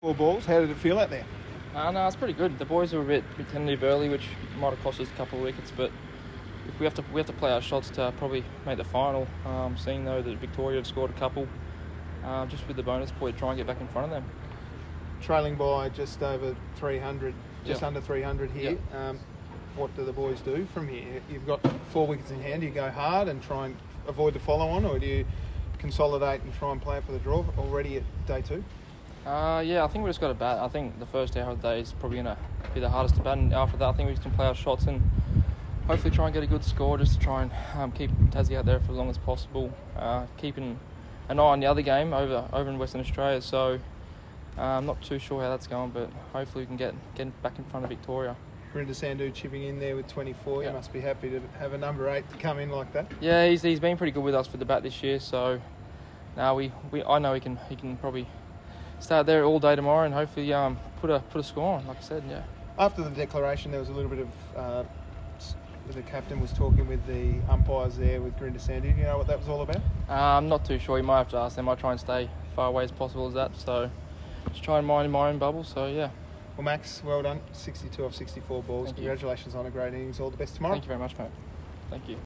4 balls. How did it feel out there? No, it's pretty good. The boys were a bit tentative early, which might have cost us a couple of wickets, but if we have to play our shots to probably make the final. Seeing though that Victoria have scored a couple, just with the bonus point, try and get back in front of them. Trailing by just over 300, just Yep. under 300 here. Yep. What do the boys do from here? You've got 4 wickets in hand. Do you go hard and try and avoid the follow-on, or do you consolidate and try and play for the draw already at day 2? Yeah, I think we just got to bat. I think the first hour of the day is probably going to be the hardest to bat, and after that I think we can play our shots and hopefully try and get a good score, just to try and keep Tassie out there for as long as possible. Keeping an eye on the other game over in Western Australia, so I'm not too sure how that's going, but hopefully we can get back in front of Victoria. Gurinder Sandhu chipping in there with 24. Yeah. You must be happy to have a number 8 to come in like that. Yeah, he's been pretty good with us for the bat this year, so now I know he can probably start there all day tomorrow and hopefully put a score on, like I said. Yeah. After the declaration, there was a little bit of the captain was talking with the umpires there with Gurinder Sandhu. Do you know what that was all about? I'm not too sure. You might have to ask them. I try and stay far away as possible as that, so just try and mind my own bubble. So yeah. Well, Max, well done. 62 off 64 balls. Thank you. Congratulations on a great innings. All the best tomorrow. Thank you very much, mate. Thank you.